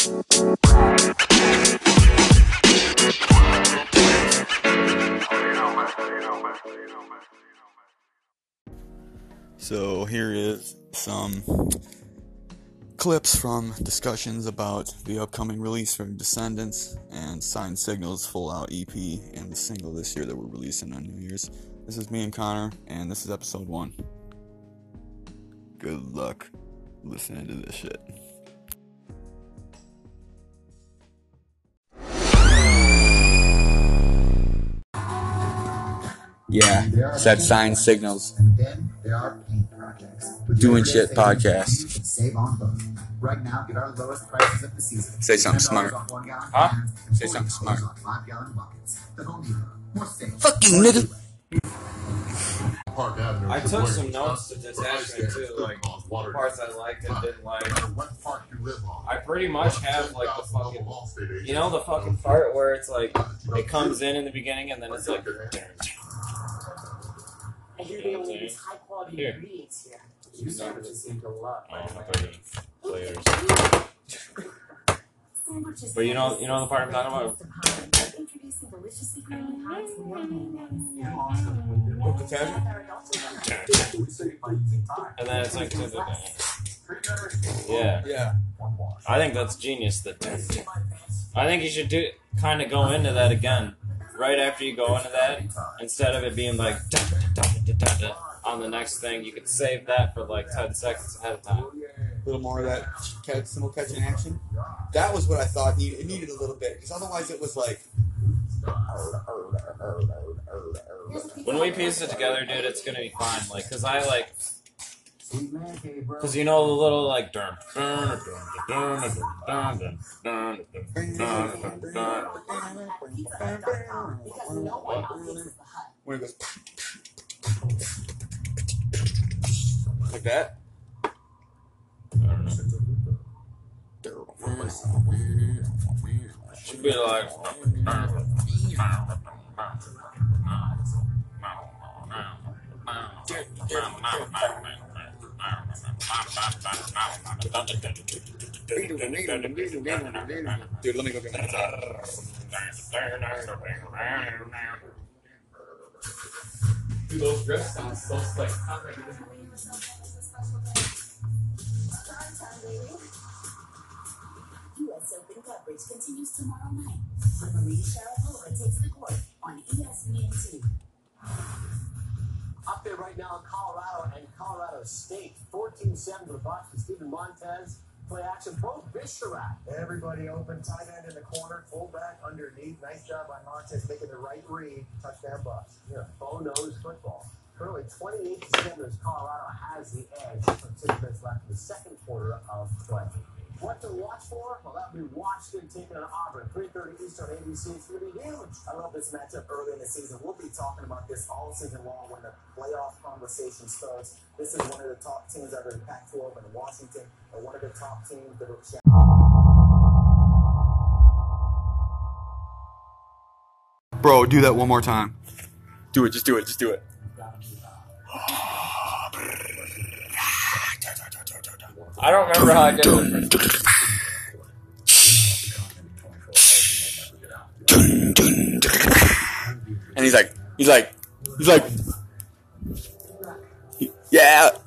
So here is some clips from discussions about the upcoming release from Descendants and Signed Signals full out EP and the single this year that we're releasing on New Year's. This is me and Connor, and this is episode 1. Good luck listening to this shit. Yeah, said Signed Signals. And then there are paint projects. Doing Shit podcast. You can save on both. Right now, get our lowest prices of the season. Say something smart. Huh? Say something smart. 5-gallon buckets. The Home Depot. More safe. Fucking nigga. I took some notes to Detachment too, like the parts I liked and didn't like. I pretty much have like the fucking, you know, the fucking part where it's like it comes in the beginning and then it's like. I hear they only use high quality ingredients here. You sandwiches seem to love. Players. But you know the part I'm talking about. Introducing deliciously creamy pies and more mayonnaise. And then it's like, yeah. I think that's genius. I think you should kind of go into that again, right after you go into that, instead of it being like on the next thing. You could save that for like 10 seconds ahead of time. A little more of that simple catch in action. That was what I thought it needed a little bit, because otherwise it was like. When we piece it together, dude, it's gonna be fine. Like, cause you know the little like when it goes like that. I don't know. Should be like. Dude, let me go get my guitar. Dude, those riffs sound so slick. U.S. Open coverage continues tomorrow night. Maria Sharapova takes the court on ESPN2. Up there right now in Colorado and Colorado State. 14-7 to the Bucs with Steven Montez. Play action, both Bisharat. Everybody open, tight end in the corner, fullback underneath. Nice job by Montez making the right read. Touchdown Bucs. Yeah, bow-nose football. Currently 28-7 as Colorado has the edge from 6 minutes left in the second quarter of play. What to watch for? Well, that'll be Washington taking on Auburn. 3:30 Eastern ABC. It's going to be huge. I love this matchup early in the season. We'll be talking about this all season long when the playoff conversation starts. This is one of the top teams out of the Pac-12 and Washington, and one of the top teams that are. Bro, do that one more time. Do it, just do it, just do it. I don't remember how I did it. And he's like, yeah.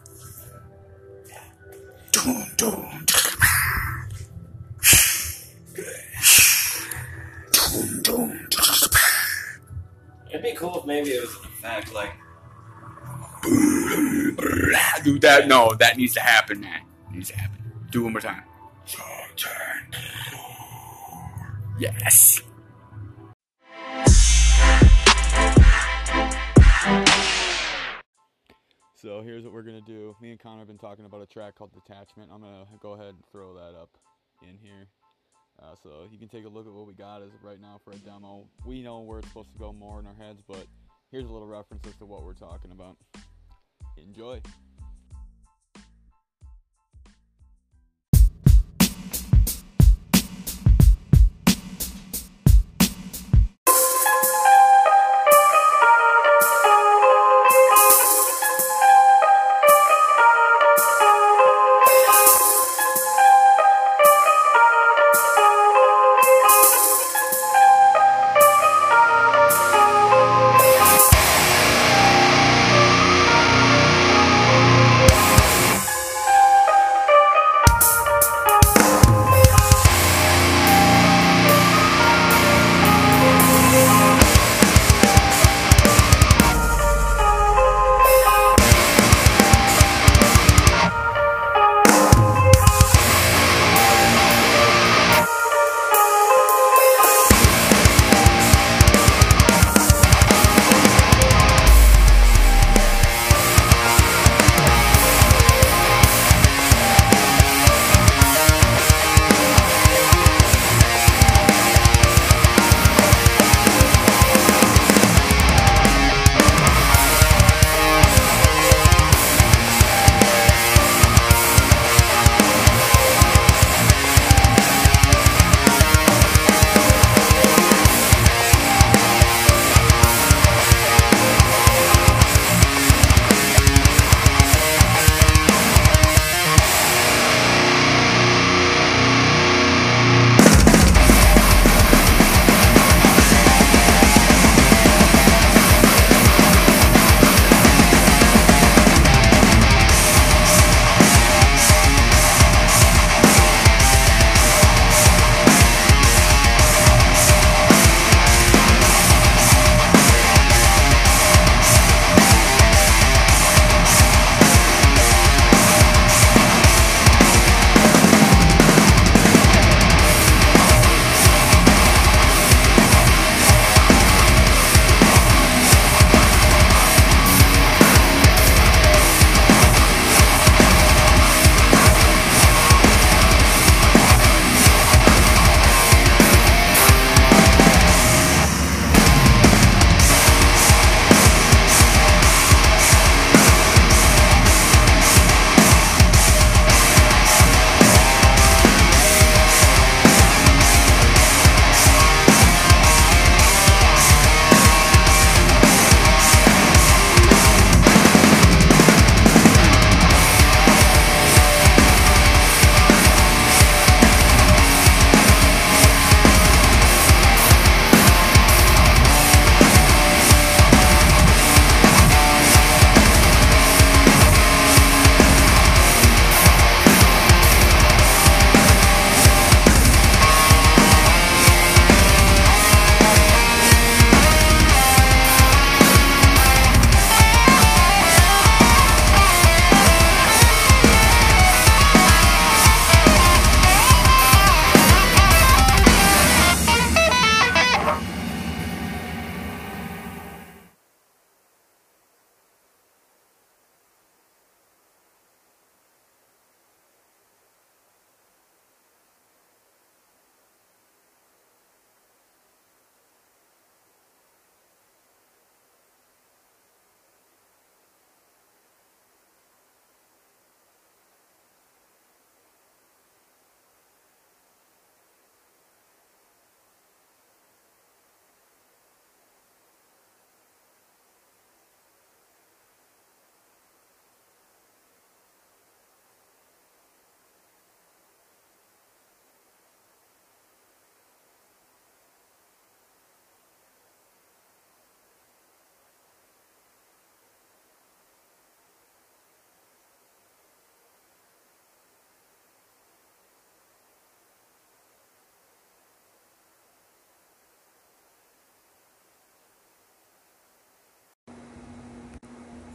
It'd be cool if maybe it was an effect, like. Dude, that needs to happen, man. It needs to happen. Do it one more time. Yes. So here's what we're gonna do. Me and Connor have been talking about a track called Detachment. I'm gonna go ahead and throw that up in here. So you can take a look at what we got as of right now for a demo. We know where it's supposed to go more in our heads, but here's a little reference as to what we're talking about. Enjoy.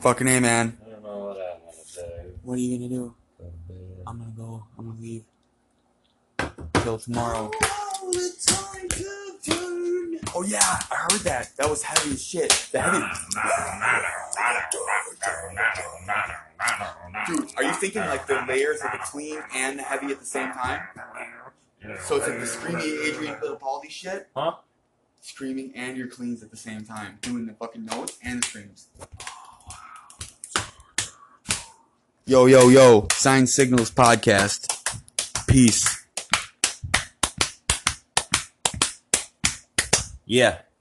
Fucking A, man. I don't know what I'm gonna do. What are you gonna do? I'm gonna leave. Till tomorrow. Oh yeah, I heard that. That was heavy as shit. The heavy. Dude, are you thinking like the layers of the clean and the heavy at the same time? So it's like the screamy Adrian Fittipaldi shit? Huh? Screaming and your cleans at the same time. Doing the fucking notes and the screams. Yo, yo, yo. Sign Signals Podcast. Peace. Yeah.